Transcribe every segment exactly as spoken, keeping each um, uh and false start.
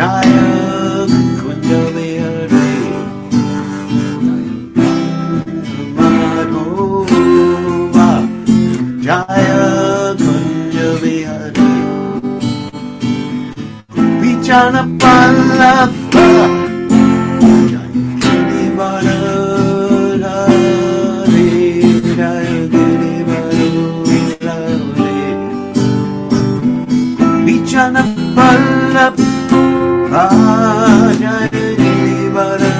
Jaya Kunda Vihare Madhova Jaya Kunda Vihare Vichana Pallava Jaya Girivara Jaya Girivara Vichana Pallava Jaya Girivara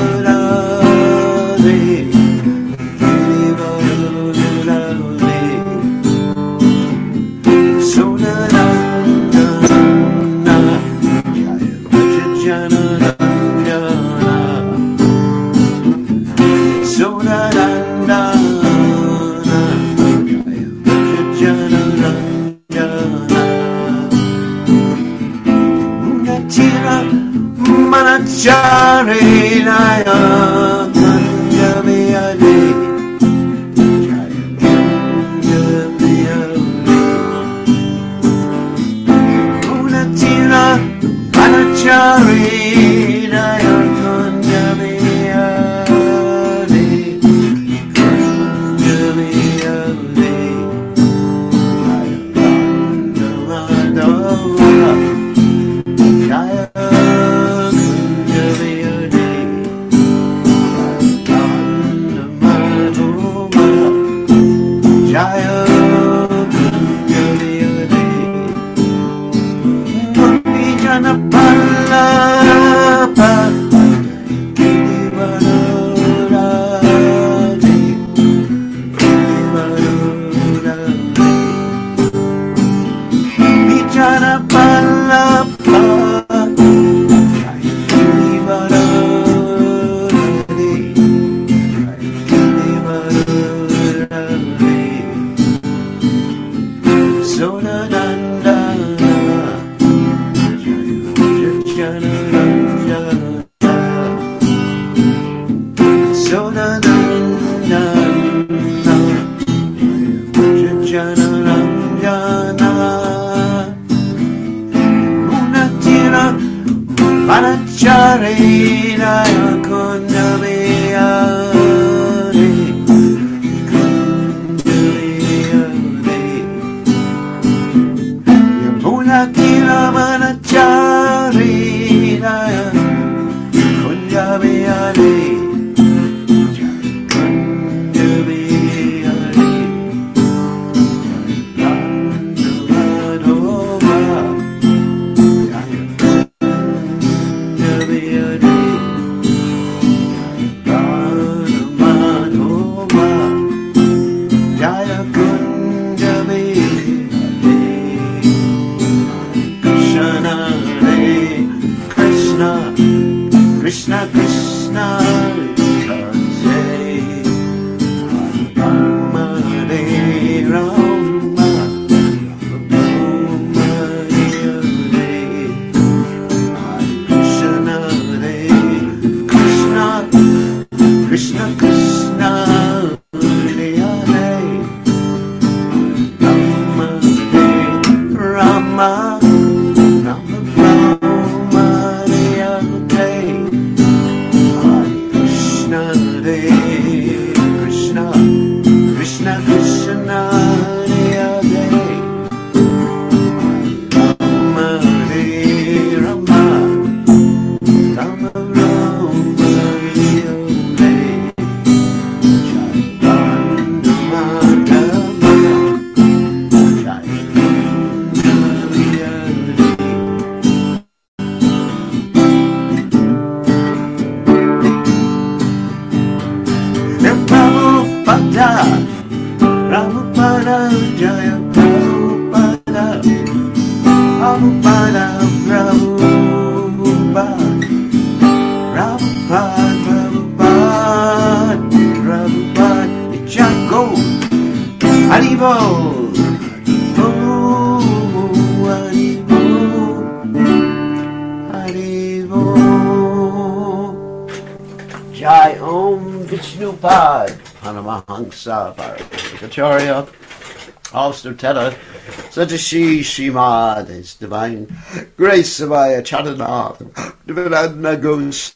Manachari Naya Kanja Vihare Jaya Kanja Vihare Munatira Manachari Naya Kanja Vihare Kanja Vihare Jaya Kanja Madhava Jaya Jaya Vijana Pallava Girivara Vijana Pallava Manachari Naya Kunda Vihare Kunda Vihare Yamuna Kira Manachari Naya Kunda Vihare Kunda Vihare Krishna Krishna Rama Hare Rama Rama Hare Krishna Hare Krishna Krishna Krishna Hare Hare Rama Hare Rama Prabhupada, Jaya Prabhupada, Prabhupada, Prabhupada, Prabhupada, Prabhupada, Prabhupada, Ichako, Haribo, Haribo, Haribo, Jai Om Vishnupad. Paramahansa Bharatacharya Alistair Teta, Satashi Shimad, His Divine Grace Savaya Chatanath, Divinadna Gus,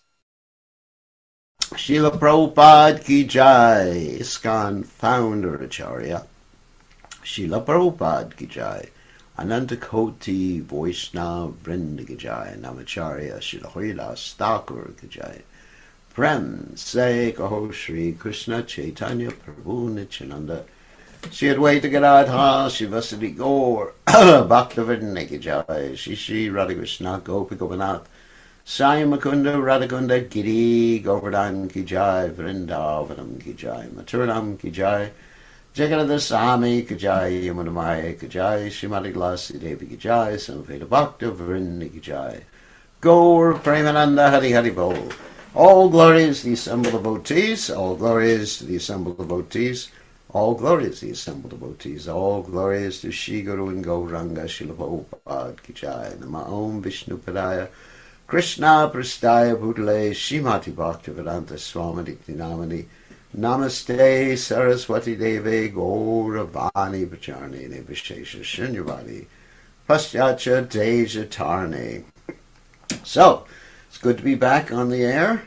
Srila Prabhupada Ki Jai, ISKCON Founder Acharya, Srila Prabhupada Ki Jai, Ananta Koti Vaishnava Vrinda Ki Jai, Namacharya Srila Haridas Thakur Ki Jai, Prem Se Kaho Shri Krishna Chaitanya Prabhu Nityananda, Shri Advaita Gadadhara Shivasati Gaur Bhaktivinoda Ki Jai, Shri Shri Radhakrishna Gopi Gopinath, Sai Mukunda Radhakunda Giri Govardhan Ki Jai, Vrindavanam Ki Jai, Maturanam Ki Jai, Jagannath Swami Ki Jai, Yamunamaya Ki Jai, Srimati Glasi Devi Ki Jai, Samveda Bhakta Vrinda Ki Jai, Gaur Premananda Hari Hari Bol. All glories to the assembled devotees, all glories to the assembled devotees, all glories to the assembled devotees, all glories to Shri Guru and Gauranga Srila Prabhupada Ki Jai, Nama Om Vishnu Padaya, Krishna Prastaya Bhutale, Shrimati Bhaktivedanta Swami Namani, Namaste Saraswati Deve Gauravani Pacharni Vishesha Shunyavadi, Paschatya Deja Tarne. So, it's good to be back on the air.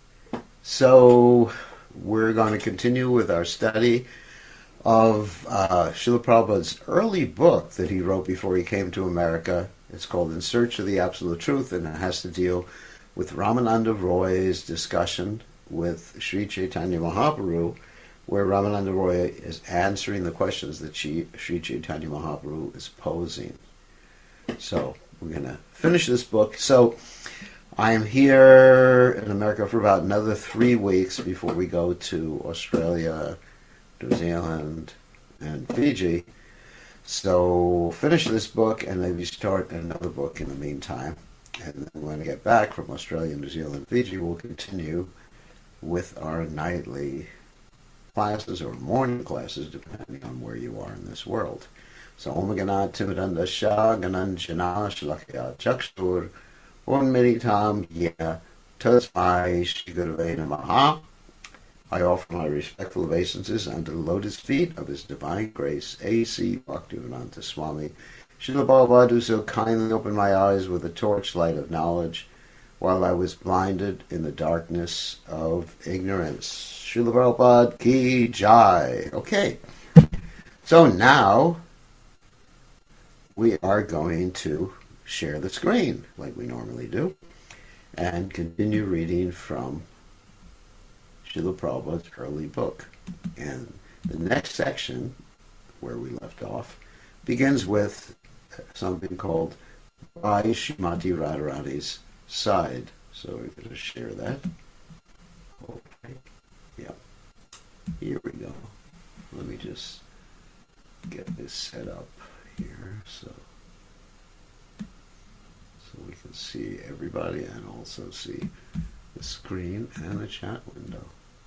So, we're going to continue with our study of uh, Srila Prabhupada's early book that he wrote before he came to America. It's called In Search of the Absolute Truth, and it has to deal with Ramananda Roy's discussion with Sri Chaitanya Mahaprabhu, where Ramananda Roy is answering the questions that she, Sri Chaitanya Mahaprabhu is posing. So, we're going to finish this book. So, I am here in America for about another three weeks before we go to Australia, New Zealand, and Fiji. So finish this book and maybe start another book in the meantime. And then when I get back from Australia, New Zealand, Fiji, we'll continue with our nightly classes or morning classes, depending on where you are in this world. So Om Gana Timidanda Shah Gananjana Shlakya Chakshur Om Miritam Ya Tasmai Shri Gurave Namaha. I offer my respectful obeisances under the lotus feet of His Divine Grace, A C Bhaktivedanta Swami. Srila Prabhupada, who so kindly opened my eyes with the torchlight of knowledge while I was blinded in the darkness of ignorance. Srila Prabhupada Ki Jai. Okay, so now we are going to share the screen like we normally do and continue reading from Srila Prabhupada's early book. And the next section, where we left off, begins with something called By Srimati Radharani's Side. So we're going to share that. Okay. Yeah. Here we go. Let me just get this set up here so so we can see everybody and also see the screen and the chat window.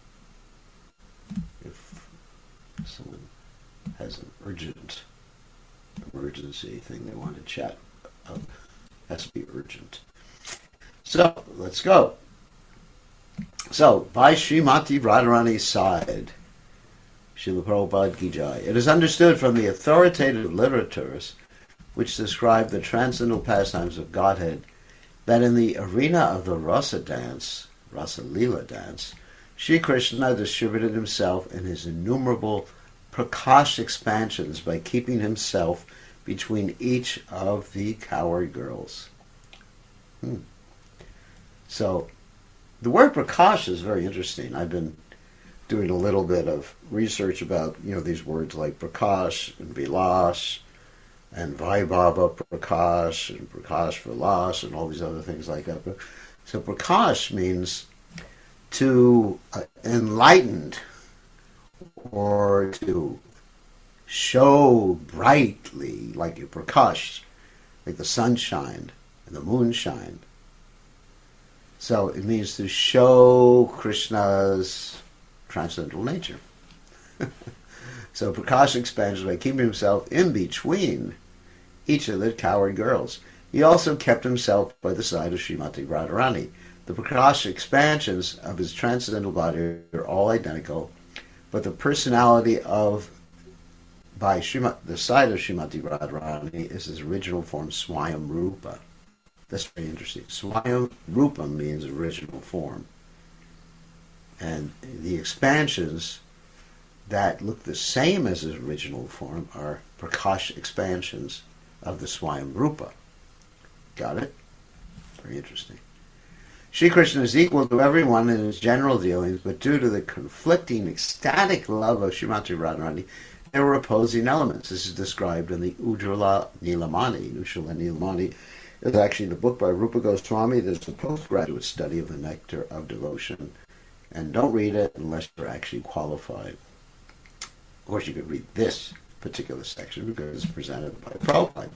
If someone has an urgent emergency thing they want to chat up, has to be urgent. So, let's go. So, by Srimati Radharani's side, Srila Prabhupada Ki Jai. It is understood from the authoritative literatures which describe the transcendental pastimes of Godhead that in the arena of the Rasa dance, Rasa Leela dance, Sri Krishna distributed himself in his innumerable Prakash expansions by keeping himself between each of the coward girls. Hmm. So, the word Prakash is very interesting. I've been doing a little bit of research about, you know, these words like Prakash and Vilas and Vaibhava Prakash and Prakash Vilas and all these other things like that. So Prakash means to uh, enlightened or to show brightly, like you Prakash, like the sunshine and the moonshine. So it means to show Krishna's transcendental nature. So Prakash expands by keeping himself in between each of the coward girls. He also kept himself by the side of Srimati Radharani. The Prakash expansions of his transcendental body are all identical, but the personality of by Srimati, the side of Srimati Radharani is his original form, Swayam Rupa. That's very interesting. Swayam Rupa means original form. And the expansions that look the same as his original form are Prakash expansions of the Swayam Rupa. Got it? Very interesting. Shri Krishna is equal to everyone in his general dealings, but due to the conflicting ecstatic love of Srimati Radharani, there were opposing elements. This is described in the Ujjvala Nilamani. Ujjvala Nilamani is actually the book by Rupa Goswami. There's a postgraduate study of the nectar of devotion. And don't read it unless you're actually qualified. Of course, you could read this particular section because it's presented by Prabhupada.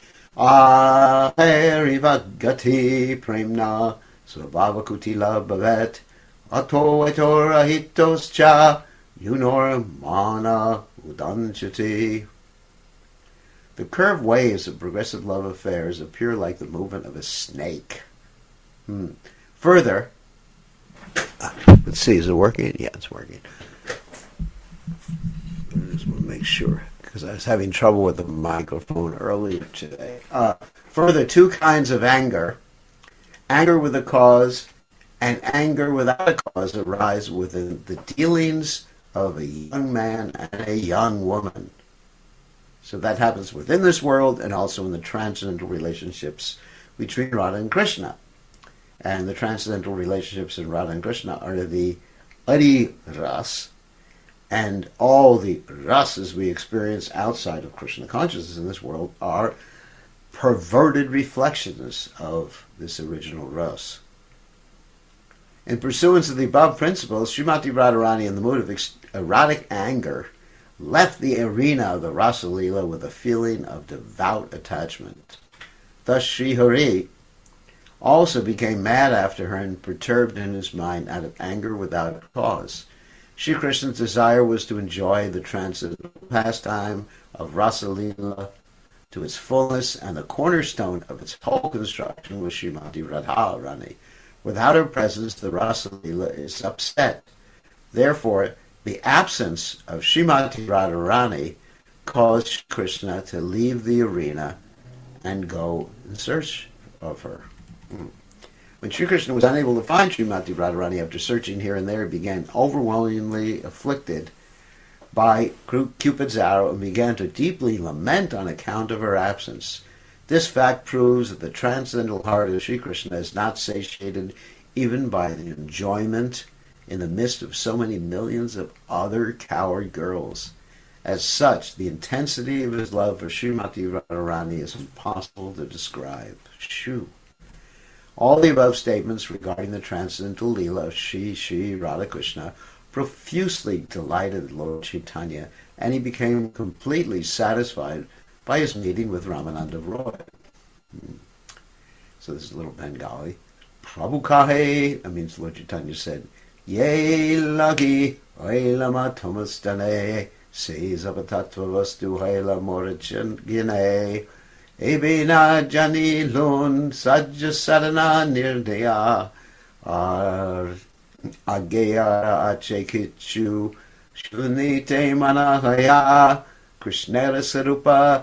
Aheri premna svabhavakutila bhavet ato etorahitos yunor mana udanchati. The curved waves of progressive love affairs appear like the movement of a snake. Hmm. Further, let's see, is it working? Yeah, it's working. I just want to make sure, because I was having trouble with the microphone earlier today. Uh, further, two kinds of anger. Anger with a cause and anger without a cause arise within the dealings of a young man and a young woman. So that happens within this world and also in the transcendental relationships between Radha and Krishna. And the transcendental relationships in Radha and Krishna are the Adi Ras, and all the rasas we experience outside of Krishna consciousness in this world are perverted reflections of this original ras. In pursuance of the above principles, Srimati Radharani, in the mood of ex- erotic anger, left the arena of the Rasa Leela with a feeling of devout attachment. Thus Sri Hari also became mad after her and perturbed in his mind out of anger without cause. Sri Krishna's desire was to enjoy the transcendental pastime of Rasa Leela to its fullness, and the cornerstone of its whole construction was Srimati Radharani. Without her presence, the Rasa Leela is upset. Therefore, the absence of Srimati Radharani caused Krishna to leave the arena and go in search of her. When Sri Krishna was unable to find Srimati Radharani after searching here and there, he began overwhelmingly afflicted by Cupid's arrow and began to deeply lament on account of her absence. This fact proves that the transcendental heart of Sri Krishna is not satiated even by the enjoyment in the midst of so many millions of other coward girls. As such, the intensity of his love for Srimati Radharani is impossible to describe. Shoo. All the above statements regarding the transcendental Leela of Shri Shri Radhakrishna profusely delighted Lord Chaitanya, and he became completely satisfied by his meeting with Ramananda Roy. Hmm. So this is a little Bengali. Prabhu kahe, that means Lord Chaitanya said, Ye lagi oilama tomastane, se zapatattva vastu haila morachan gine, ebina jani lun sajja sadhana nirdaya, ar ageya achekichu, shunite manahaya, krishnera sarupa,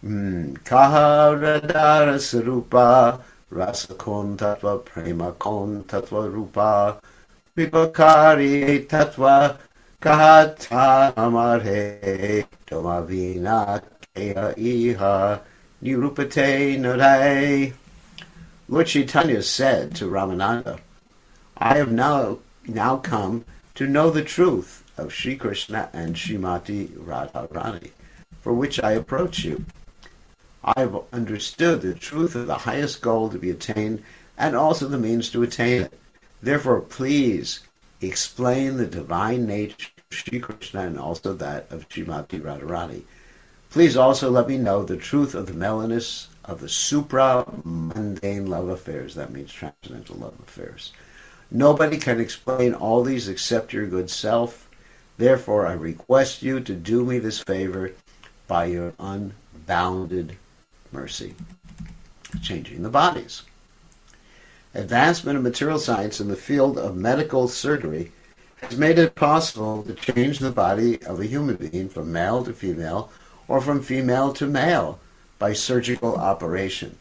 kaharadara sarupa, rasakon tattva prema kon tattva rupa, Vipakari tattva kahata amare domavina kaya iha nirupate narai. Lord Chaitanya said to Ramananda, I have now, now come to know the truth of Sri Krishna and Srimati Radharani, for which I approach you. I have understood the truth of the highest goal to be attained and also the means to attain it. Therefore, please explain the divine nature of Sri Krishna and also that of Srimati Radharani. Please also let me know the truth of the mellowness of the supra-mundane love affairs. That means transcendental love affairs. Nobody can explain all these except your good self. Therefore, I request you to do me this favor by your unbounded mercy. Changing the bodies. Advancement of material science in the field of medical surgery has made it possible to change the body of a human being from male to female or from female to male by surgical operation.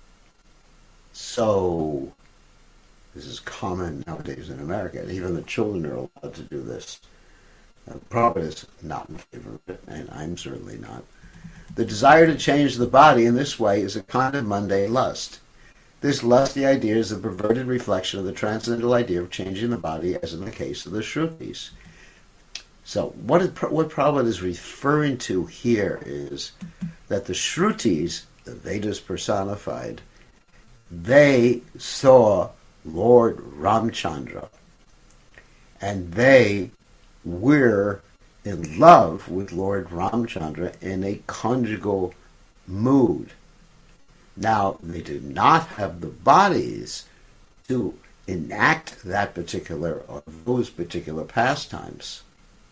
So, this is common nowadays in America, and even the children are allowed to do this. Uh, Prabhupada is not in favor of it, and I'm certainly not. The desire to change the body in this way is a kind of mundane lust. This lusty idea is a perverted reflection of the transcendental idea of changing the body, as in the case of the Shrutis. So what, is, what Prabhupada is referring to here is that the Shrutis, the Vedas personified, they saw Lord Ramchandra, and they were in love with Lord Ramchandra in a conjugal mood. Now, they did not have the bodies to enact that particular or those particular pastimes,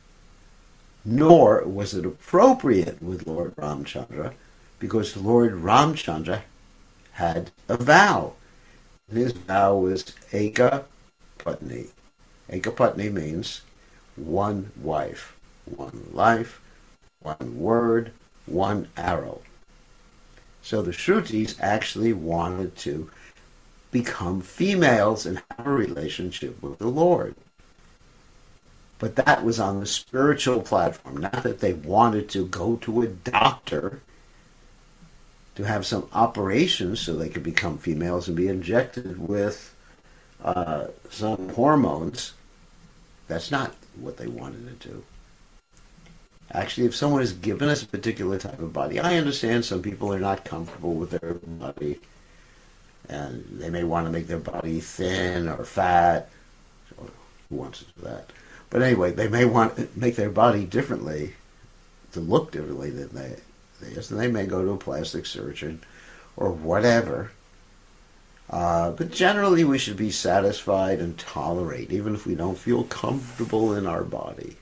nor was it appropriate with Lord Ramchandra, because Lord Ramchandra had a vow. And his vow was Eka Patni. Eka Patni means one wife, one life, one word, one arrow. So the Shrutis actually wanted to become females and have a relationship with the Lord. But that was on the spiritual platform, not that they wanted to go to a doctor to have some operations so they could become females and be injected with uh, some hormones. That's not what they wanted to do. Actually, if someone is given us a particular type of body, I understand some people are not comfortable with their body, and they may want to make their body thin or fat. Who wants to do that? But anyway, they may want to make their body differently, to look differently than they, they is, and they may go to a plastic surgeon or whatever. Uh, but generally, we should be satisfied and tolerate, even if we don't feel comfortable in our body.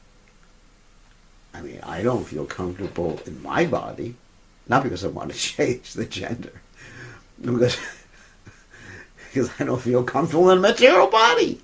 I mean, I don't feel comfortable in my body, not because I want to change the gender, because, because I don't feel comfortable in a material body.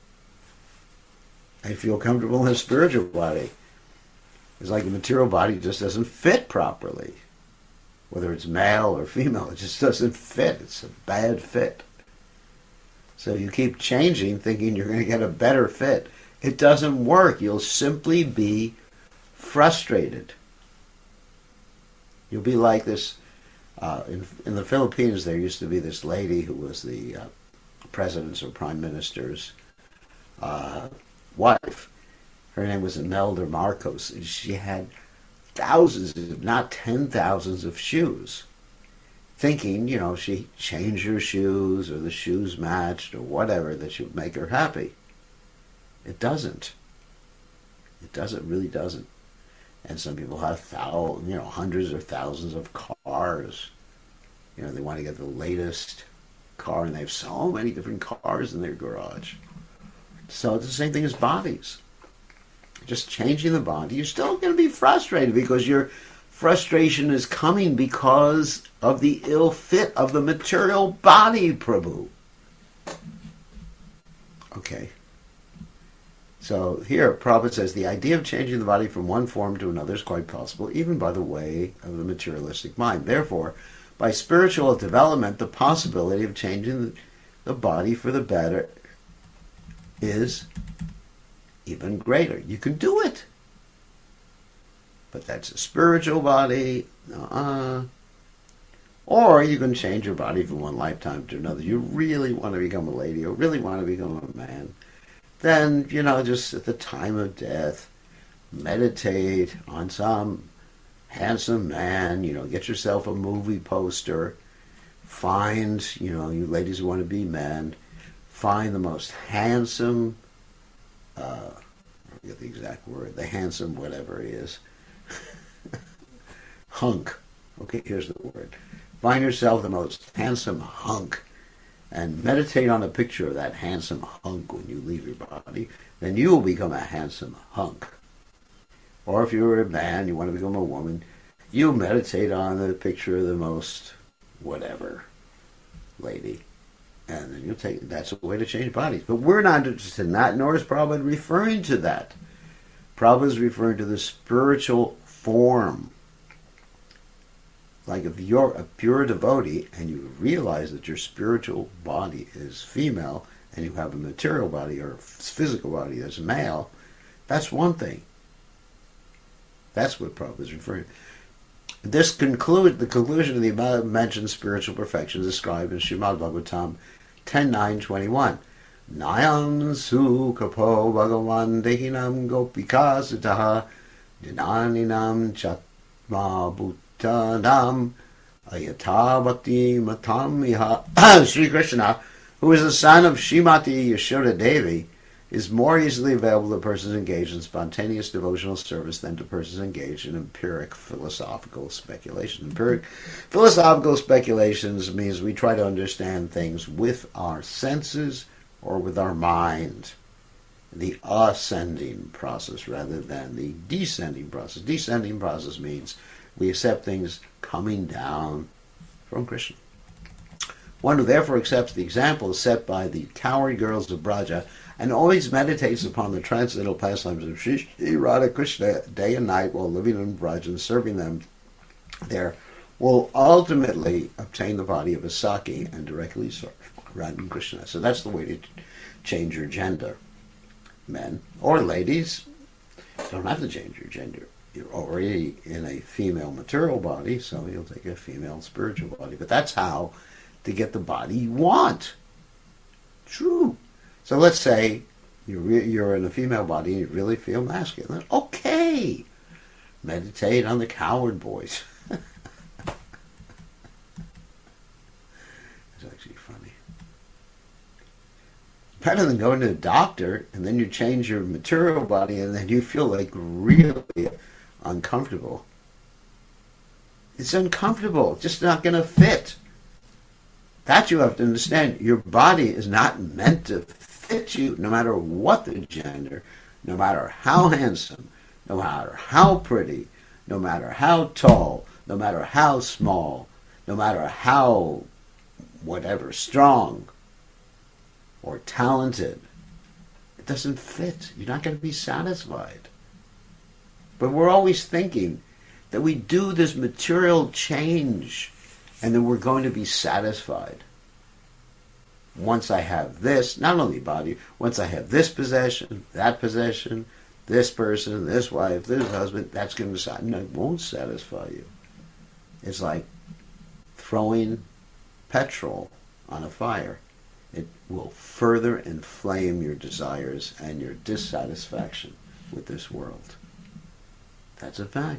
I feel comfortable in a spiritual body. It's like the material body just doesn't fit properly. Whether it's male or female, it just doesn't fit. It's a bad fit. So you keep changing, thinking you're going to get a better fit. It doesn't work. You'll simply be frustrated. You'll be like this. Uh, in, in the Philippines, there used to be this lady who was the uh, president's or prime minister's uh, wife. Her name was Imelda Marcos, and she had thousands, if not ten thousands, of shoes. Thinking, you know, she changed her shoes or the shoes matched or whatever that should make her happy. It doesn't. It doesn't, really doesn't. And some people have thousands, you know, hundreds or thousands of cars. You know, they want to get the latest car, and they have so many different cars in their garage. So it's the same thing as bodies. Just changing the body, you're still going to be frustrated because your frustration is coming because of the ill fit of the material body, Prabhu. Okay. So here, Prabhupada says, the idea of changing the body from one form to another is quite possible, even by the way of the materialistic mind. Therefore, by spiritual development, the possibility of changing the body for the better is even greater. You can do it. But that's a spiritual body. Uh-uh. Or you can change your body from one lifetime to another. You really want to become a lady or really want to become a man. Then, you know, just at the time of death, meditate on some handsome man, you know, get yourself a movie poster, find, you know, you ladies who want to be men, find the most handsome, uh, I forget the exact word, the handsome whatever he is, hunk. Okay, here's the word. Find yourself the most handsome hunk and meditate on a picture of that handsome hunk when you leave your body. Then you will become a handsome hunk. Or if you're a man, you want to become a woman, you meditate on the picture of the most whatever lady. And then you'll take, that's a way to change bodies. But we're not interested in that, nor is Prabhupada referring to that. Prabhupada is referring to the spiritual form. Like if you're a pure devotee and you realize that your spiritual body is female and you have a material body or physical body that's male, that's one thing. That's what Prabhupada is referring to. This conclude the conclusion of the above mentioned spiritual perfection is described in Srimad Bhagavatam ten nine twenty-one. Nayam su kapo bhagavan dehinam gopika sutaha dinaninam chatma bhutanam ayata bhakti matam iha. Sri Krishna, who is the son of Srimati Yashoda Devi, is more easily available to persons engaged in spontaneous devotional service than to persons engaged in empiric philosophical speculation. Empiric philosophical speculations means we try to understand things with our senses or with our mind. The ascending process rather than the descending process. Descending process means we accept things coming down from Krishna. One who therefore accepts the example set by the coward girls of Braja and always meditates upon the transcendental pastimes of Sri Radha Krishna day and night while living in Braja and serving them there, will ultimately obtain the body of a Saki and directly serve Radha and Krishna. So that's the way to change your gender. Men or ladies don't have to change your gender. You're already in a female material body, so you'll take a female spiritual body. But that's how to get the body you want. True. So let's say you're, re- you're in a female body and you really feel masculine. Okay. Meditate on the coward boys. It's actually funny. Better than going to the doctor and then you change your material body and then you feel like really uncomfortable. It's uncomfortable. It's just not going to fit. That you have to understand. Your body is not meant to fit you, no matter what the gender, no matter how handsome, no matter how pretty, no matter how tall, no matter how small, no matter how whatever, strong or talented. It doesn't fit. You're not going to be satisfied. But we're always thinking that we do this material change and then we're going to be satisfied. Once I have this, not only body, once I have this possession, that possession, this person, this wife, this husband, that's going to satisfy. No, it won't satisfy you. It's like throwing petrol on a fire. It will further inflame your desires and your dissatisfaction with this world. That's a fact.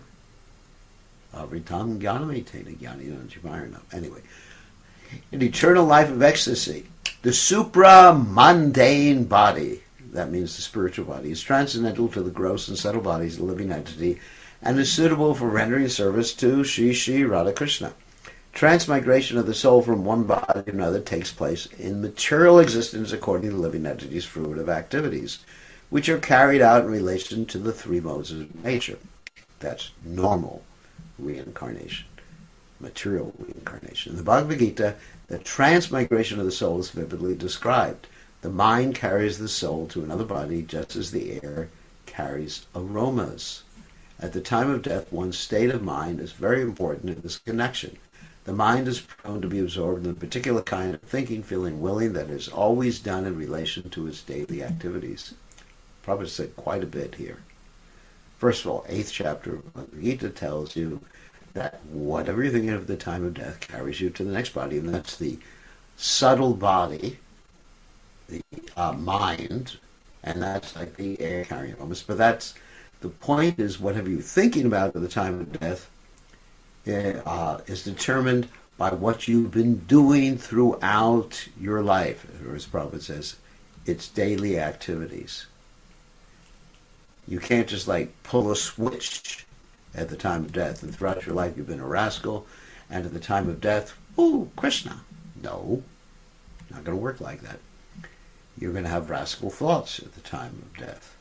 Avritam Jnanamitena Jnanam. Anyway, an eternal life of ecstasy. The supra-mundane body, that means the spiritual body, is transcendental to the gross and subtle bodies of the living entity and is suitable for rendering service to Shri Shri Radha Krishna. Transmigration of the soul from one body to another takes place in material existence according to the living entity's fruitive activities, which are carried out in relation to the three modes of nature. That's normal reincarnation, material reincarnation. In the Bhagavad Gita, the transmigration of the soul is vividly described. The mind carries the soul to another body just as the air carries aromas. At the time of death, one's state of mind is very important in this connection. The mind is prone to be absorbed in a particular kind of thinking, feeling, willing that is always done in relation to its daily activities. Prabhupada said quite a bit here. First of all, eighth chapter of Bhagavad Gita tells you that whatever you're thinking of at the time of death carries you to the next body, and that's the subtle body, the uh, mind, and that's like the air carrying almost. But that's the point is whatever you're thinking about at the time of death uh, is determined by what you've been doing throughout your life. As Prabhupada says, it's daily activities. You can't just like pull a switch at the time of death and throughout your life you've been a rascal and at the time of death, ooh, Krishna. No, not going to work like that. You're going to have rascal thoughts at the time of death.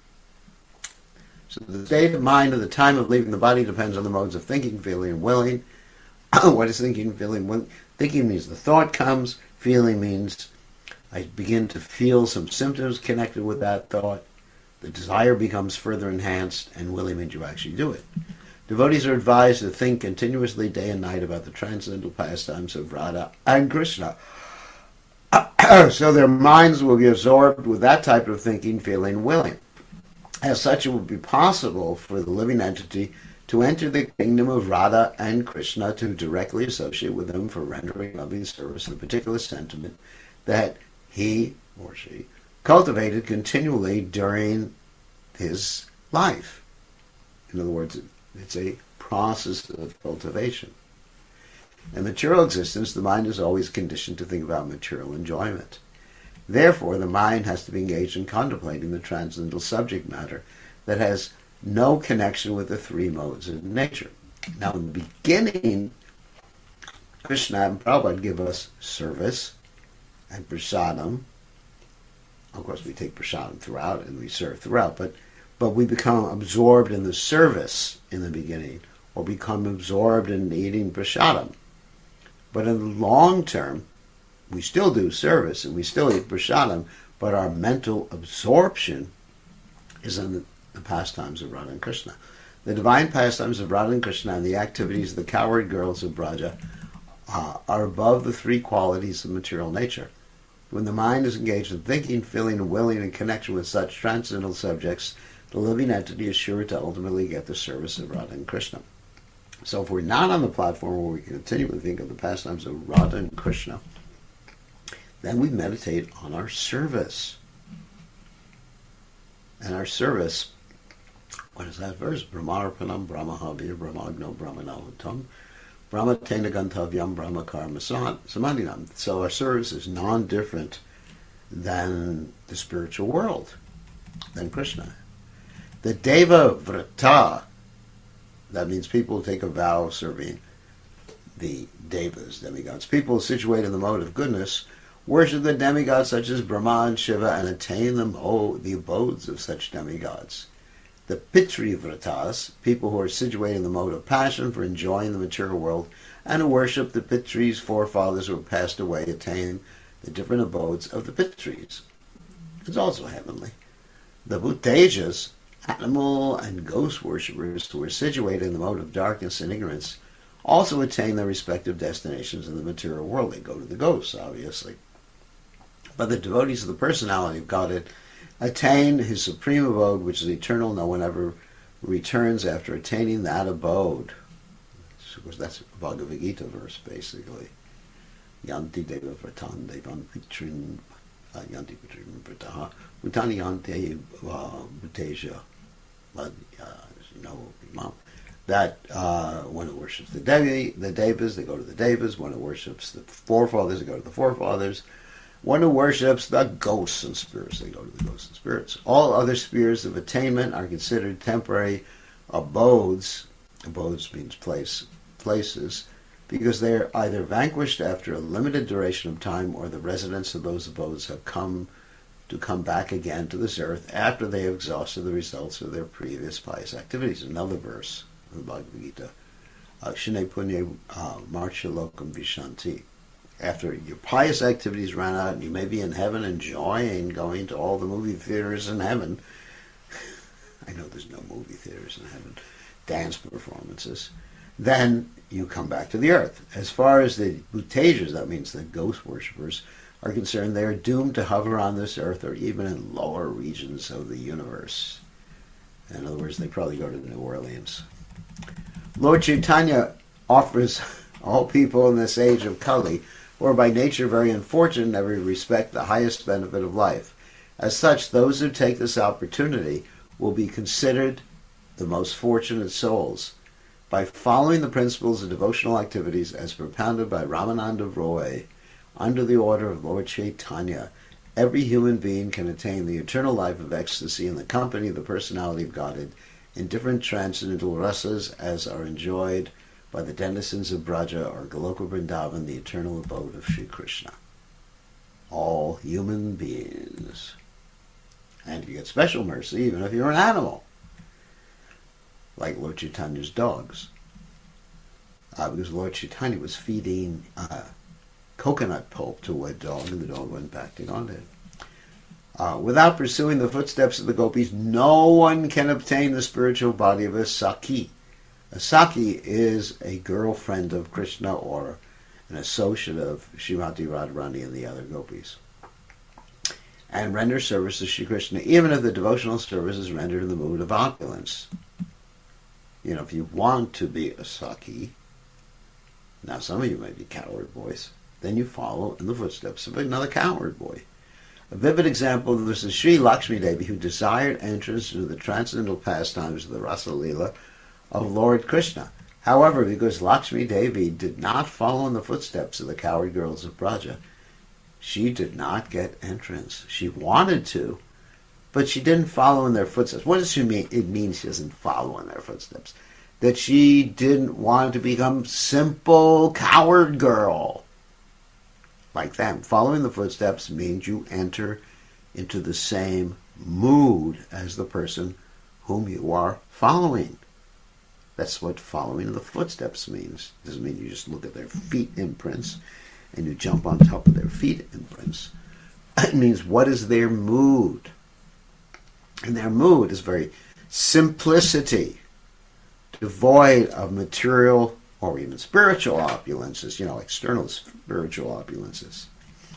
So the state of mind at the time of leaving the body depends on the modes of thinking, feeling, and willing. What is thinking, feeling, willing? Thinking means the thought comes. Feeling means I begin to feel some symptoms connected with that thought. The desire becomes further enhanced, and willing means you actually do it. Devotees are advised to think continuously day and night about the transcendental pastimes of Radha and Krishna. So their minds will be absorbed with that type of thinking, feeling, willing. As such, it will be possible for the living entity to enter the kingdom of Radha and Krishna, to directly associate with them for rendering loving service, the particular sentiment that he or she cultivated continually during his life. In other words, it's a process of cultivation. In material existence, the mind is always conditioned to think about material enjoyment. Therefore, the mind has to be engaged in contemplating the transcendental subject matter that has no connection with the three modes of nature. Now, in the beginning, Krishna and Prabhupada give us service and prasadam. Of course, we take prasadam throughout and we serve throughout, but, but we become absorbed in the service in the beginning, or become absorbed in eating prasadam. But in the long term, we still do service and we still eat prasadam, but our mental absorption is in the, the pastimes of Radha and Krishna. The divine pastimes of Radha and Krishna and the activities of the cowherd girls of Braja uh, are above the three qualities of material nature. When the mind is engaged in thinking, feeling, and willing in connection with such transcendental subjects, the living entity is sure to ultimately get the service of Radha and Krishna. So if we're not on the platform where we can continually think of the pastimes of Radha and Krishna, then we meditate on our service. And our service, what is that verse? Brahmarpanam Brahmahavir Brahmagno Brahmanahutam Brahma Tena Gantavyam Brahma Karma Samadhinam. So our service is non-different than the spiritual world, than Krishna. The Deva Vrata, that means people who take a vow of serving the Devas, demigods. People situated in the mode of goodness worship the demigods such as Brahma and Shiva and attain the, mo- the abodes of such demigods. The Pitri Vratas, people who are situated in the mode of passion for enjoying the material world and who worship the Pitris, forefathers who have passed away, attain the different abodes of the Pitris. It's also heavenly. The Bhutejas, animal and ghost worshippers who are situated in the mode of darkness and ignorance, also attain their respective destinations in the material world. They go to the ghosts, obviously. But the devotees of the personality of Godhead attain his supreme abode, which is eternal. No one ever returns after attaining that abode. Of course, that's a Bhagavad Gita verse, basically. Yanti deva vratan devan pitrin yanti pitrin vrataha utani yanti bhuteja. But, uh, you know, that uh, one who worships the Devi, the Devas, they go to the Devas. One who worships the forefathers, they go to the forefathers. One who worships the ghosts and spirits, they go to the ghosts and spirits. All other spheres of attainment are considered temporary abodes. Abodes means place, places, because they are either vanquished after a limited duration of time, or the residents of those abodes have come to come back again to this earth after they have exhausted the results of their previous pious activities. Another verse of the Bhagavad Gita. Shine punye marcha lokam vishanti. After your pious activities ran out and you may be in heaven enjoying going to all the movie theaters in heaven. I know there's no movie theaters in heaven. Dance performances. Then you come back to the earth. As far as the Bhutejas, that means the ghost worshippers, are concerned, they are doomed to hover on this earth or even in lower regions of the universe. In other words, they probably go to New Orleans. Lord Chaitanya offers all people in this age of Kali, who are by nature very unfortunate in every respect, the highest benefit of life. As such, those who take this opportunity will be considered the most fortunate souls. By following the principles of devotional activities as propounded by Ramananda Roy, under the order of Lord Chaitanya, every human being can attain the eternal life of ecstasy in the company of the personality of Godhead in different transcendental rasas as are enjoyed by the denizens of Braja or Goloka Vrindavan, the eternal abode of Sri Krishna. All human beings. And you get special mercy even if you're an animal, like Lord Chaitanya's dogs. Uh, because Lord Chaitanya was feeding uh, coconut pulp to a dog, and the dog went back to Godhead. Uh, without pursuing the footsteps of the gopis, no one can obtain the spiritual body of a Saki. A Saki is a girlfriend of Krishna or an associate of Srimati Radharani and the other gopis, and renders service to Sri Krishna, even if the devotional service is rendered in the mood of opulence. You know, if you want to be a Saki, now some of you may be coward boys, then you follow in the footsteps of another coward boy. A vivid example of this is Sri Lakshmi Devi, who desired entrance into the transcendental pastimes of the Rasa Leela of Lord Krishna. However, because Lakshmi Devi did not follow in the footsteps of the coward girls of Braja, she did not get entrance. She wanted to, but she didn't follow in their footsteps. What does she mean? It means she doesn't follow in their footsteps. That she didn't want to become simple coward girl like them. Following the footsteps means you enter into the same mood as the person whom you are following. That's what following in the footsteps means. It doesn't mean you just look at their feet imprints and you jump on top of their feet imprints. It means what is their mood? And their mood is very simplicity, devoid of material or even spiritual opulences, you know, external spiritual opulences.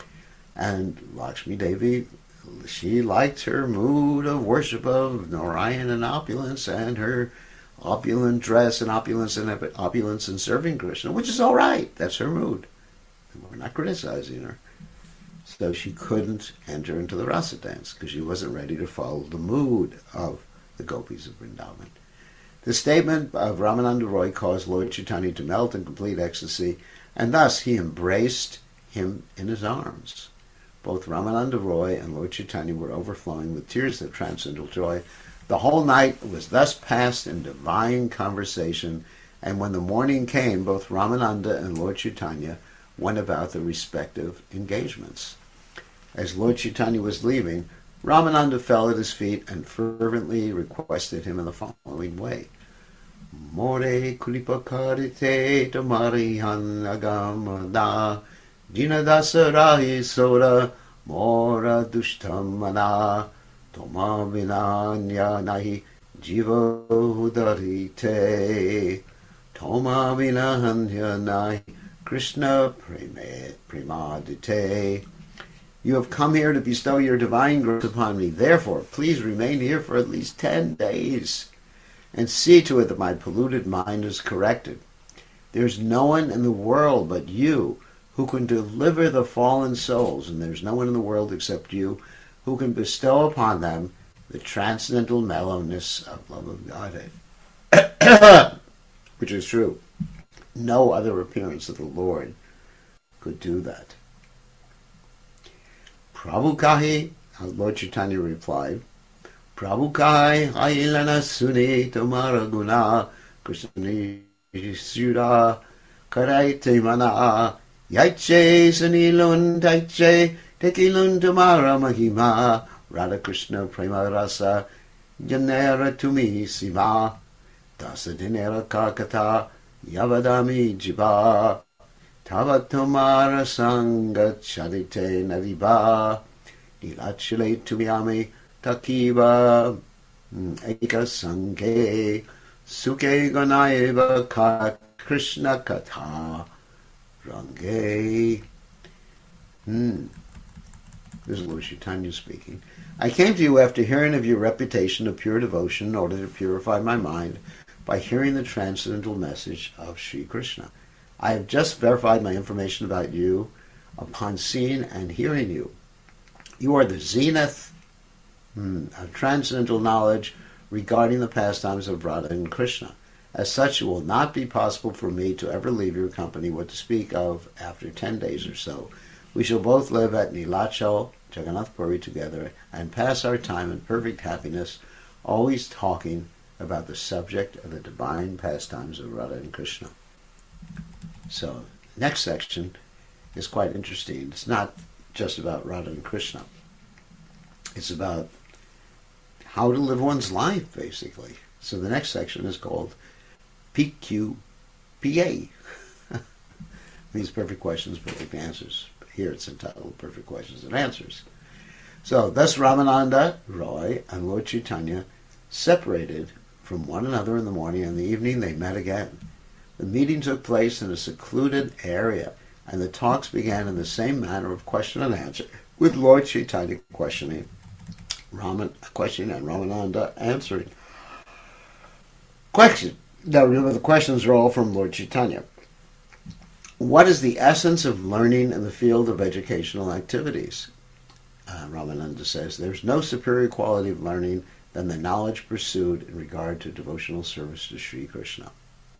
And Lakshmi Devi, she liked her mood of worship of Narayan and opulence, and her opulent dress and opulence and opulence in serving Krishna, which is all right. That's her mood. And we're not criticizing her. So she couldn't enter into the rasa dance because she wasn't ready to follow the mood of the gopis of Vrindavan. The statement of Ramananda Roy caused Lord Chaitanya to melt in complete ecstasy, and thus he embraced him in his arms. Both Ramananda Roy and Lord Chaitanya were overflowing with tears of transcendental joy. The whole night was thus passed in divine conversation, and when the morning came, both Ramananda and Lord Chaitanya went about their respective engagements. As Lord Chaitanya was leaving, Ramananda fell at his feet and fervently requested him in the following way. More kulipa karite tamarihan agamada dinadasa rahi sora mora dushtamana toma vinanya nahi jiva udarite toma vinanya nahi Krishna premadite. You have come here to bestow your divine grace upon me. Therefore, please remain here for at least ten days and see to it that my polluted mind is corrected. There's no one in the world but you who can deliver the fallen souls, and there's no one in the world except you who can bestow upon them the transcendental mellowness of love of Godhead. Which is true. No other appearance of the Lord could do that. Prabhu Kahi, Lord Chaitanya replied, Prabhu Kahi ailana suni tomara guna Krishna sura karaite mana yaiche sanilun taiche tekilun tomara mahima Radha Krishna prema rasa janera tumi sima dasa dinera kakata Yavadami jiva Tavatomara sanga charite nariba Nilachale tumiyami takiva Eka sange Suke ganaiva ka Krishna katha Range. Hmm. This is Lord Chaitanya speaking. I came to you after hearing of your reputation of pure devotion in order to purify my mind by hearing the transcendental message of Sri Krishna. I have just verified my information about you upon seeing and hearing you. You are the zenith hmm, of transcendental knowledge regarding the pastimes of Radha and Krishna. As such, it will not be possible for me to ever leave your company, what to speak of after ten days or so. We shall both live at Nilachal, Jagannath Puri together, and pass our time in perfect happiness, always talking about the subject of the divine pastimes of Radha and Krishna. So, next section is quite interesting. It's not just about Radha and Krishna. It's about how to live one's life, basically. So the next section is called P Q P A. Means perfect questions, perfect answers. Here it's entitled Perfect Questions and Answers. So, thus Ramananda Roy and Lord Chaitanya separated from one another in the morning, and in the evening they met again. The meeting took place in a secluded area, and the talks began in the same manner of question and answer, with Lord Chaitanya questioning, Raman, questioning and Ramananda answering. Question. Now remember, the questions are all from Lord Chaitanya. What is the essence of learning in the field of educational activities? Uh, Ramananda says, there's no superior quality of learning than the knowledge pursued in regard to devotional service to Sri Krishna.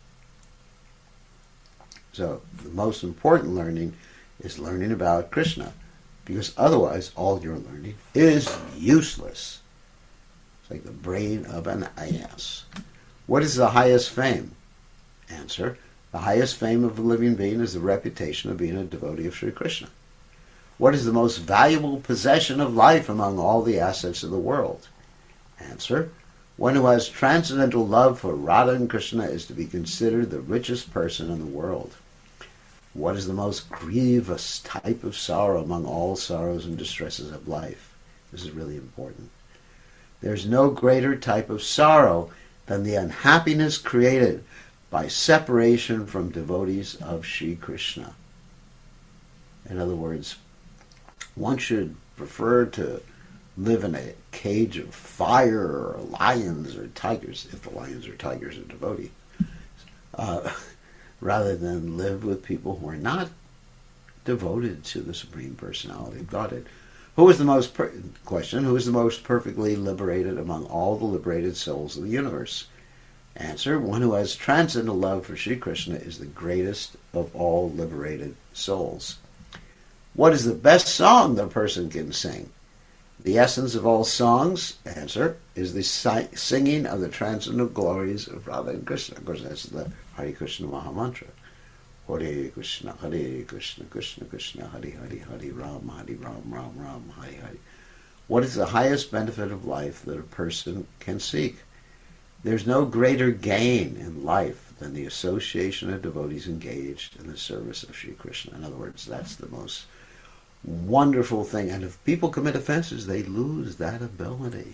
So the most important learning is learning about Krishna, because otherwise all your learning is useless. It's like the brain of an ass. What is the highest fame? Answer, the highest fame of a living being is the reputation of being a devotee of Sri Krishna. What is the most valuable possession of life among all the assets of the world? Answer, one who has transcendental love for Radha and Krishna is to be considered the richest person in the world. What is the most grievous type of sorrow among all sorrows and distresses of life? This is really important. There's no greater type of sorrow than the unhappiness created by separation from devotees of Sri Krishna. In other words, one should prefer to live in a cage of fire or lions or tigers, if the lions or tigers are devotees, uh, rather than live with people who are not devoted to the Supreme Personality of Godhead. Who is the most per- question? Who is the most perfectly liberated among all the liberated souls of the universe? Answer: one who has transcendental love for Sri Krishna is the greatest of all liberated souls. What is the best song the person can sing? The essence of all songs, answer, is the si- singing of the transcendental glories of Radha and Krishna. Of course, that's the Hare Krishna Mahamantra. Hare Krishna, Hare Krishna, Krishna Krishna, Hare Hare, Hare Ram, Hare Ram, Ram Ram, Hare Hare. What is the highest benefit of life that a person can seek? There's no greater gain in life than the association of devotees engaged in the service of Sri Krishna. In other words, that's the most wonderful thing. And if people commit offenses, they lose that ability.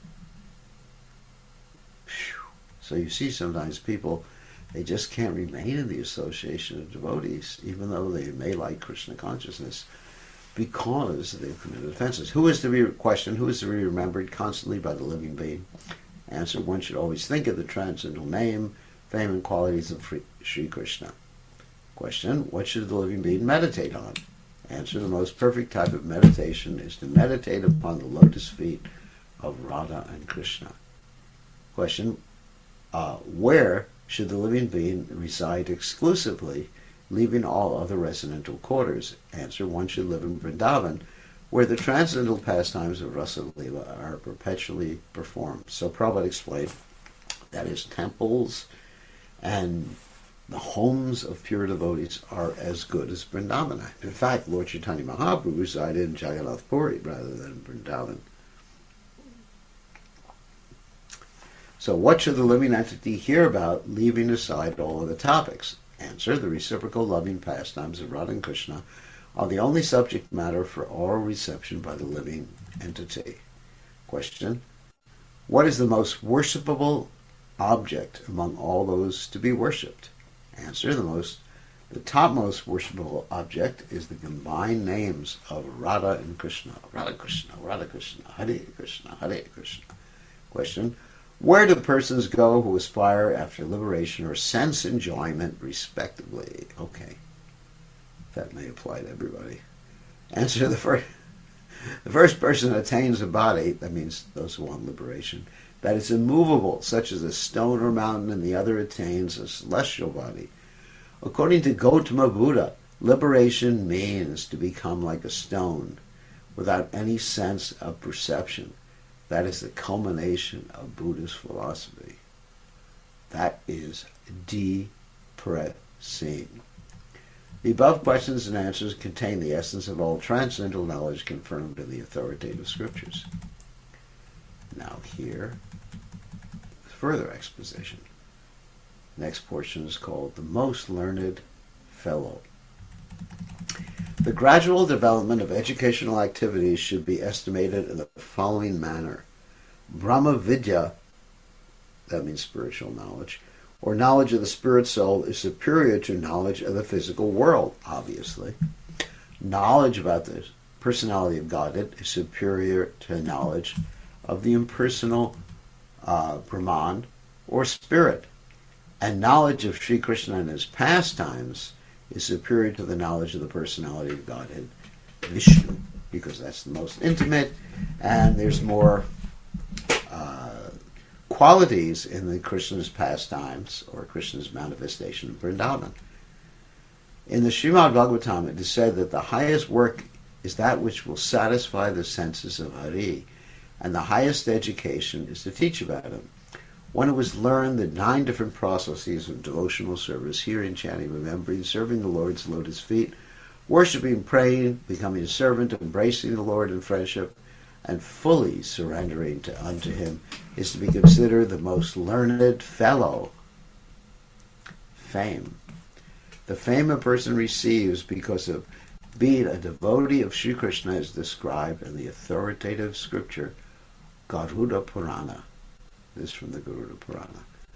Whew. So you see sometimes people, they just can't remain in the association of devotees, even though they may like Krishna consciousness, because they've committed offenses. Who is to be questioned? Who is to be remembered constantly by the living being? Answer: one should always think of the transcendental name, fame, and qualities of Sri Krishna. Question: what should the living being meditate on? Answer: the most perfect type of meditation is to meditate upon the lotus feet of Radha and Krishna. Question: uh, where should the living being reside exclusively, leaving all other residential quarters? Answer: one should live in Vrindavan, where the transcendental pastimes of Rasa Leela are perpetually performed. So Prabhupada explained that his temples and the homes of pure devotees are as good as Vrindavan. In fact, Lord Chaitanya Mahaprabhu resided in Jagannath Puri rather than Vrindavan. So what should the living entity hear about, leaving aside all other topics? Answer: the reciprocal loving pastimes of Radha and Krishna are the only subject matter for oral reception by the living entity. Question: what is the most worshipable object among all those to be worshipped? Answer: the most, the topmost worshipable object is the combined names of Radha and Krishna. Radha Krishna, Radha Krishna, Hare Krishna, Hare Krishna. Question: where do persons go who aspire after liberation or sense enjoyment, respectively? Okay, that may apply to everybody. Answer: the first, the first person attains a body, that means those who want liberation, that is immovable, such as a stone or mountain, and the other attains a celestial body. According to Gautama Buddha, liberation means to become like a stone, without any sense of perception. That is the culmination of Buddhist philosophy. That is depressing. The above questions and answers contain the essence of all transcendental knowledge confirmed in the authoritative scriptures. Now here, further exposition. Next portion is called The Most Learned Fellow. The gradual development of educational activities should be estimated in the following manner. Brahma Vidya that means spiritual knowledge, or knowledge of the spirit soul is superior to knowledge of the physical world, obviously. Knowledge about the personality of Godhead is superior to knowledge of the impersonal uh, Brahman or spirit. And knowledge of Sri Krishna and his pastimes is superior to the knowledge of the personality of Godhead, Vishnu, because that's the most intimate, and there's more uh, qualities in the Krishna's pastimes or Krishna's manifestation in Vrindavan. In the Srimad Bhagavatam, it is said that the highest work is that which will satisfy the senses of Hari, and the highest education is to teach about him. One who has learned the nine different processes of devotional service, hearing, chanting, remembering, serving the Lord's lotus feet, worshipping, praying, becoming a servant, embracing the Lord in friendship, and fully surrendering to, unto him, is to be considered the most learned fellow. Fame. The fame a person receives because of being a devotee of Sri Krishna is described in the authoritative scripture Garuda Purana. This is from the Garuda Purana.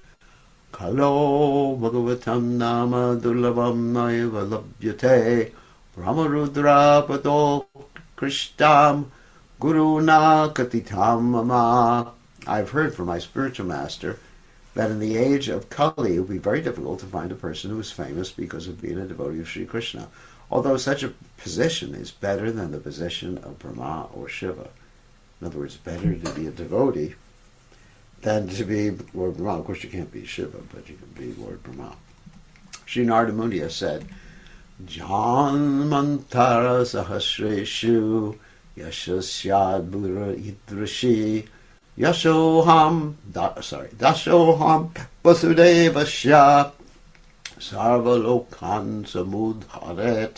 Kalo Bhagavatam Nama Durlabam Naiva Labhyate Brahmarudra Pado Krishtam Guruna Katitam Mama. I've heard from my spiritual master that in the age of Kali it would be very difficult to find a person who is famous because of being a devotee of Sri Krishna, although such a position is better than the position of Brahma or Shiva. In other words, better to be a devotee than to be Lord Brahma. Of course, you can't be Shiva, but you can be Lord Brahma. Sri Narada Muni has said, Jan Mantara Sahasreshu Yashasyad Buddha Idrashi Yashoham, da, sorry, Dashoham Vasudevasya Sarvalokan Samudharet.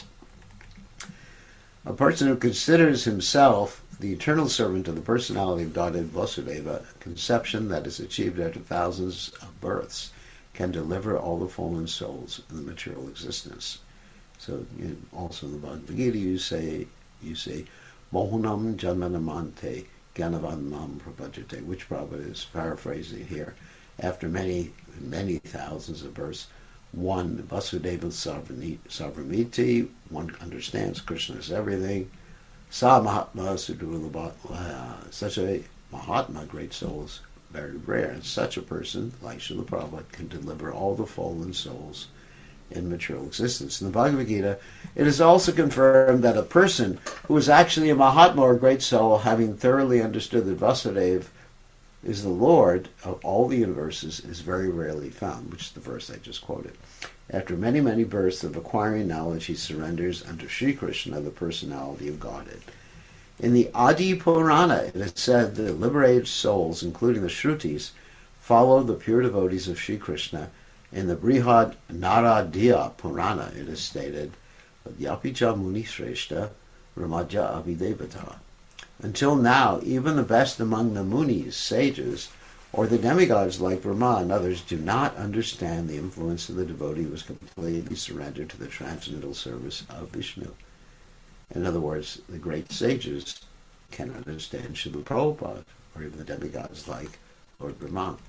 A person who considers himself the eternal servant of the personality of Godhead Vasudeva, a conception that is achieved after thousands of births, can deliver all the fallen souls in the material existence. So you know, also in the Bhagavad Gita you say, you say, Mohunam Janmanamante Gyanavanam Prabhajate, which Prabhupada is paraphrasing here. After many, many thousands of births, one, Vasudeva Sarvamiti, one understands Krishna is everything. Sa Mahatma Sudurlabha, such a Mahatma, great soul, is very rare. And such a person, like Srila Prabhupada, can deliver all the fallen souls in material existence. In the Bhagavad Gita, it is also confirmed that a person who is actually a Mahatma or great soul, having thoroughly understood that Vasudeva is the Lord of all the universes, is very rarely found, which is the verse I just quoted. After many, many births of acquiring knowledge, he surrenders unto Sri Krishna, the personality of Godhead. In the Adi Purana, it is said that liberated souls, including the Shrutis, follow the pure devotees of Sri Krishna. In the Brihad Naradiya Purana, it is stated, Yapicha Muni Shrestha Ramaja Abhidevata. Until now, even the best among the Munis, sages, or the demigods like Brahma and others do not understand the influence of the devotee who is completely surrendered to the transcendental service of Vishnu. In other words, the great sages can understand Srila Prabhupada, or even the demigods like Lord Brahma.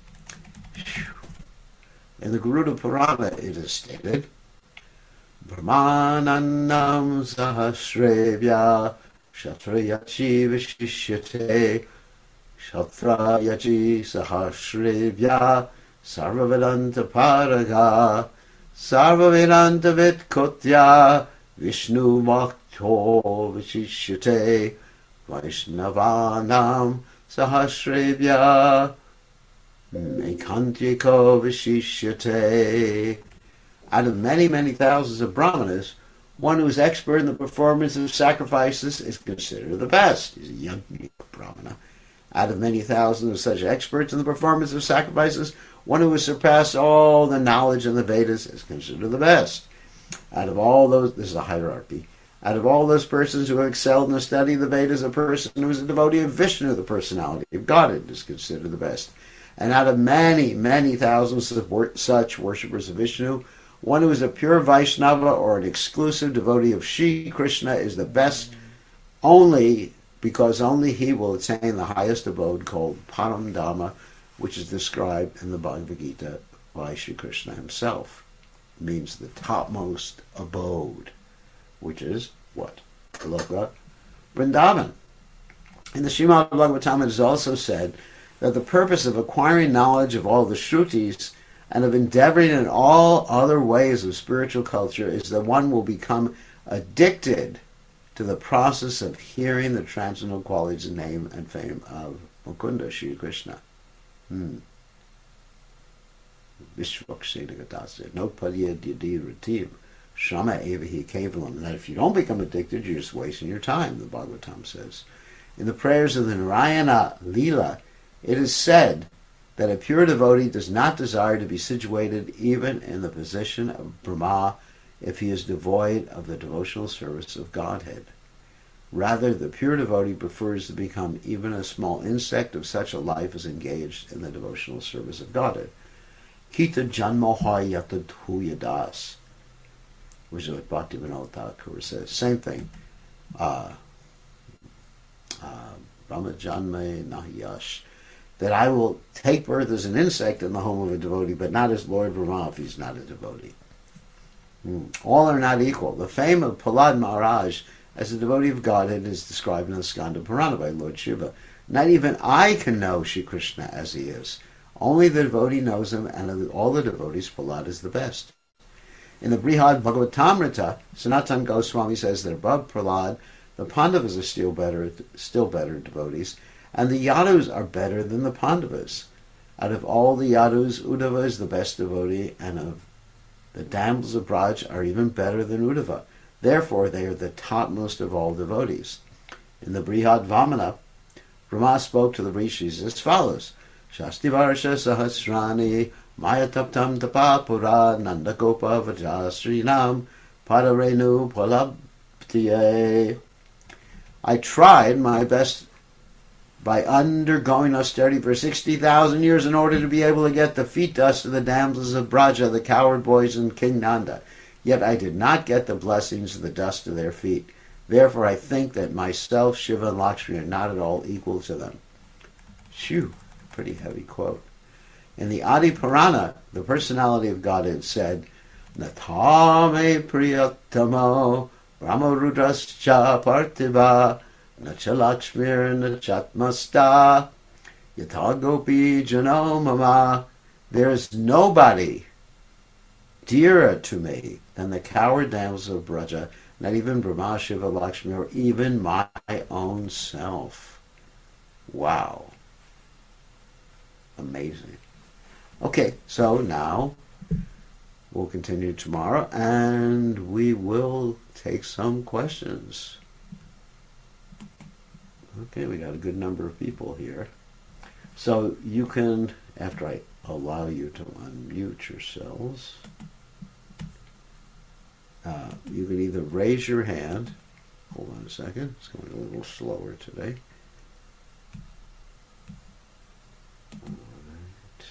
In the Garuda Purana it is stated, Brahmanannam sahasrevya shatrayachi vishishyate Shatrayachi Sahasrevya Sarvavedanta Paraga Sarvavedanta Vitkotya Vishnu Bhakto Vishishyate Vaishnavanam Sahasrevya Mekantyiko Vishishyate. Out of many, many thousands of brahmanas, one who is expert in the performance of sacrifices is considered the best. He's a young brahmana. Out of many thousands of such experts in the performance of sacrifices, one who has surpassed all the knowledge in the Vedas is considered the best. Out of all those, this is a hierarchy, out of all those persons who have excelled in the study of the Vedas, a person who is a devotee of Vishnu, the personality of Godhead, is considered the best. And out of many, many thousands of wor- such worshippers of Vishnu, one who is a pure Vaishnava or an exclusive devotee of Sri Krishna is the best only because only he will attain the highest abode called Param Dhamma, which is described in the Bhagavad Gita by Sri Krishna himself. It means the topmost abode, which is what? Loka Vrindavan. In the Srimad Bhagavatam, it is also said that the purpose of acquiring knowledge of all the Shrutis and of endeavoring in all other ways of spiritual culture is that one will become addicted to the process of hearing the transcendental qualities and name and fame of Mukunda, Shri Krishna. Hmm. Vishvaksena no padya dhyadi rativ shama evahi kevalam. And that if you don't become addicted, you're just wasting your time, the Bhagavatam says. In the prayers of the Narayana Leela, it is said that a pure devotee does not desire to be situated even in the position of Brahma if he is devoid of the devotional service of Godhead. Rather, the pure devotee prefers to become even a small insect of such a life as engaged in the devotional service of Godhead. Kita janmoha yatadhu yadas, which is what Bhaktivinoda Thakur says. Same thing. Uh, uh, Brahma janme nahiyash. That I will take birth as an insect in the home of a devotee, but not as Lord Brahma if he's not a devotee. Hmm. All are not equal. The fame of Prahlad Maharaj as a devotee of Godhead is described in the Skanda Purana by Lord Shiva. Not even I can know Shri Krishna as he is. Only the devotee knows him, and of all the devotees, Prahlad is the best. In the Brihad Bhagavatamrita, Sanatan Goswami says that above Prahlad, the Pandavas are still better, still better devotees, and the Yadus are better than the Pandavas. Out of all the Yadus, Uddhava is the best devotee, and of the damsels of Braj are even better than Uddhava. Therefore, they are the topmost of all devotees. In the Brihad Vamana, Brahma spoke to the rishis as follows: Shasti Varsha Sahasrani Maya Taptam Tapapura Nandagopa Vajasrinam Padarenu Palabhtiye. I tried my best by undergoing austerity for sixty thousand years in order to be able to get the feet dust of the damsels of Braja, the coward boys, and King Nanda. Yet I did not get the blessings of the dust of their feet. Therefore I think that myself, Shiva, and Lakshmi are not at all equal to them. Phew, pretty heavy quote. In the Adi Purana, the personality of Godhead said, Natame Priyatamo Ramarudrascha Parthiva Nacha Lakshmir Nachatmasta Yatagopi Jano Mama. There is nobody dearer to me than the coward damsels of Braja, not even Brahma, Shiva, Lakshmi, or even my own self. Wow. Amazing. Okay, so now we'll continue tomorrow, and we will take some questions. Okay, we got a good number of people here. So you can, after I allow you to unmute yourselves, uh, you can either raise your hand. Hold on a second. It's going a little slower today. All right.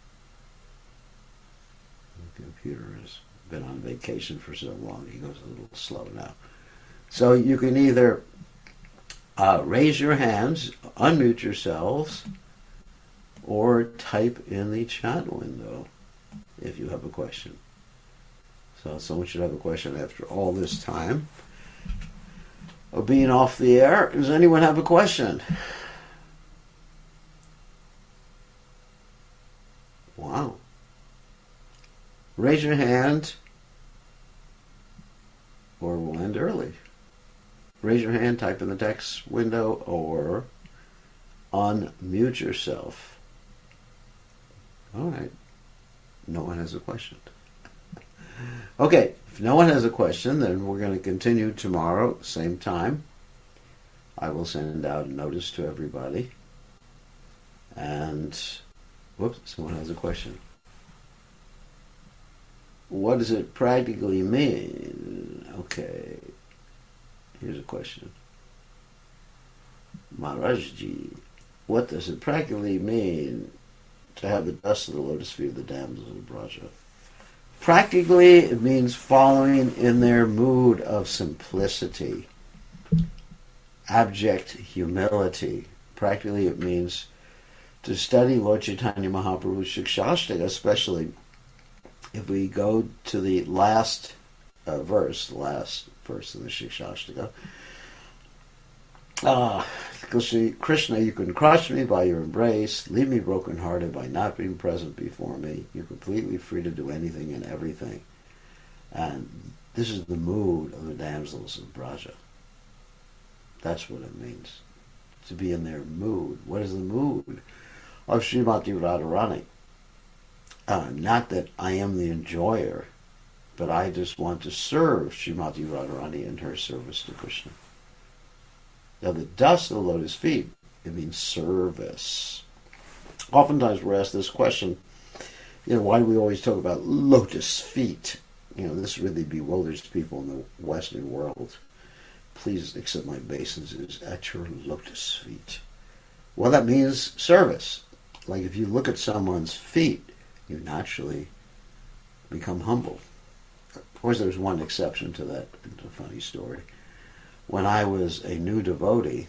The computer has been on vacation for so long, he goes a little slow now. So you can either uh, raise your hands, unmute yourselves, or type in the chat window if you have a question. So someone should have a question after all this time of being off the air. Does anyone have a question? Wow. Raise your hand or we'll end early. Raise your hand, type in the text window, or unmute yourself. All right. No one has a question. Okay, if no one has a question, then we're going to continue tomorrow, same time. I will send out a notice to everybody. And, whoops, someone has a question. What does it practically mean? Okay, here's a question. Maharajji, what does it practically mean to have the dust of the lotus feet of the damsels of Braja? Practically, it means following in their mood of simplicity, abject humility. Practically, it means to study Lord Chaitanya Mahaprabhu's Shikshashtaka, especially if we go to the last uh, verse, the last verse of the Shikshashtaka. Ah, Krishna, you can crush me by your embrace, leave me brokenhearted by not being present before me. You're completely free to do anything and everything. And this is the mood of the damsels of Braja. That's what it means, to be in their mood. What is the mood of Srimati Radharani? Uh, not that I am the enjoyer, but I just want to serve Srimati Radharani in her service to Krishna. Now, the dust of the lotus feet, it means service. Oftentimes we're asked this question, you know, why do we always talk about lotus feet? You know, this really bewilders people in the Western world. Please accept my obeisances at your lotus feet. Well, that means service. Like if you look at someone's feet, you naturally become humble. Of course, there's one exception to that. It's a funny story. When I was a new devotee,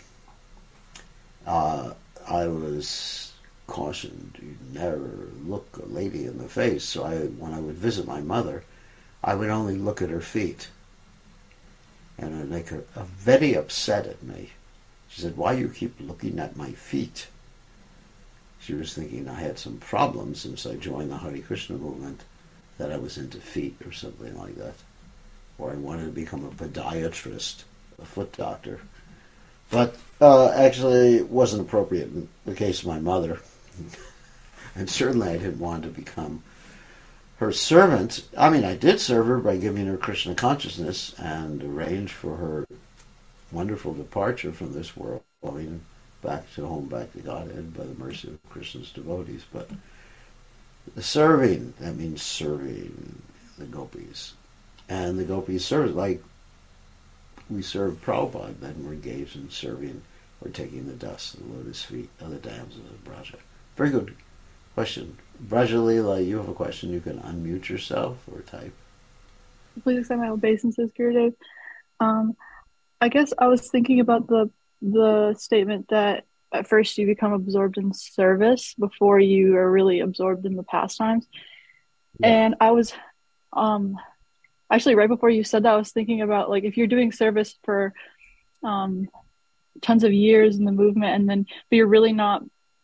uh, I was cautioned, you never look a lady in the face. So I, when I would visit my mother, I would only look at her feet. And it would make her uh, very upset at me. She said, why you keep looking at my feet? She was thinking I had some problems since I joined the Hare Krishna movement, that I was into feet or something like that. Or I wanted to become a podiatrist, a foot doctor. But uh, actually it wasn't appropriate in the case of my mother. And certainly I didn't want to become her servant. I mean, I did serve her by giving her Krishna consciousness and arrange for her wonderful departure from this world, going back to home, back to Godhead by the mercy of Krishna's devotees. But the serving, that means serving the gopis. And the gopis serve, like we serve Prabhupada, then we're engaged in serving or taking the dust of the lotus feet of the damsels of Braja. Very good question. Braja Leela, you have a question. You can unmute yourself or type. Please accept my obeisances, Gurudev. Um, I guess I was thinking about the the statement that at first you become absorbed in service before you are really absorbed in the pastimes. Yeah. And I was um actually right before you said that, I was thinking about like if you're doing service for um tons of years in the movement and then but you're really not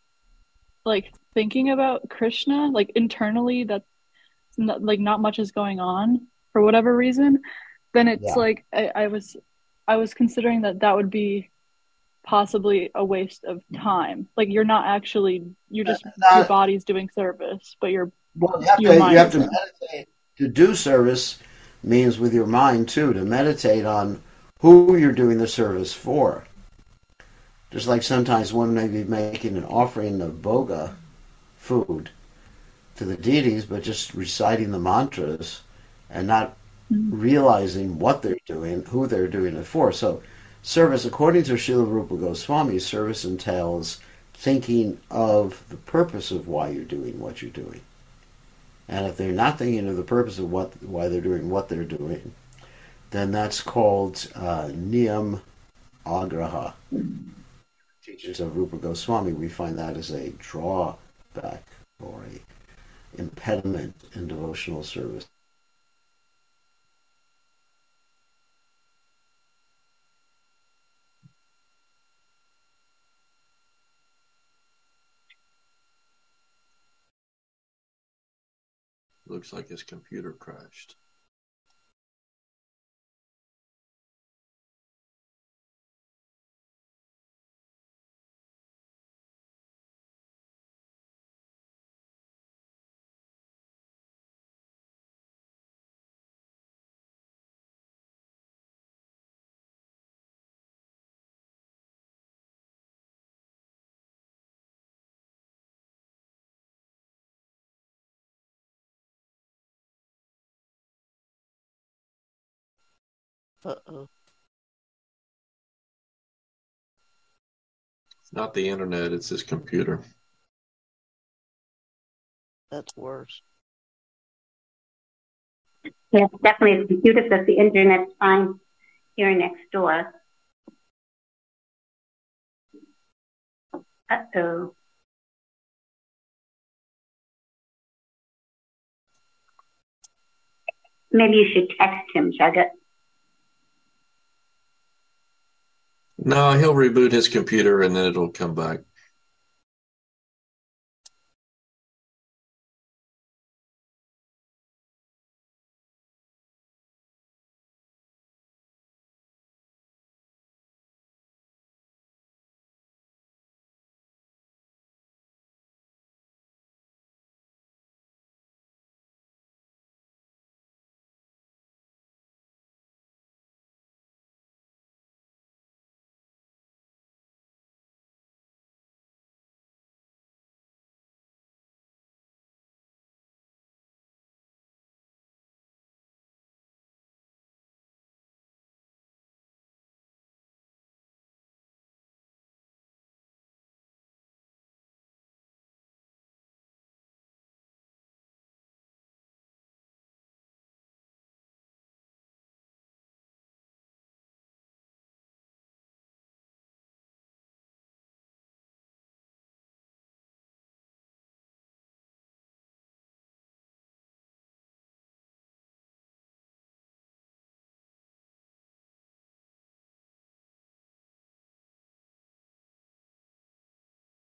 like thinking about Krishna, like internally that's not, like not much is going on for whatever reason, then it's Yeah. like I, I was I was considering that that would be possibly a waste of time. Like you're not actually you're just your Uh, body's doing service, but your well, you have your to you mind have to isn't. meditate. To do service means with your mind too, to meditate on who you're doing the service for. Just like sometimes one may be making an offering of boga food to the deities, but just reciting the mantras and not Mhm. realizing what they're doing, who they're doing it for. So service, according to Srila Rupa Goswami, service entails thinking of the purpose of why you're doing what you're doing. And if they're not thinking of the purpose of what why they're doing what they're doing, then that's called uh, niyam agraha. Teachers of Rupa Goswami, we find that as a drawback or a impediment in devotional service. Looks like his computer crashed. Uh-oh. It's not the internet, it's his computer. That's worse. Yes, definitely. The computer says the internet's fine here next door. Uh-oh. Maybe you should text him, Jagat. No, he'll reboot his computer and then it'll come back.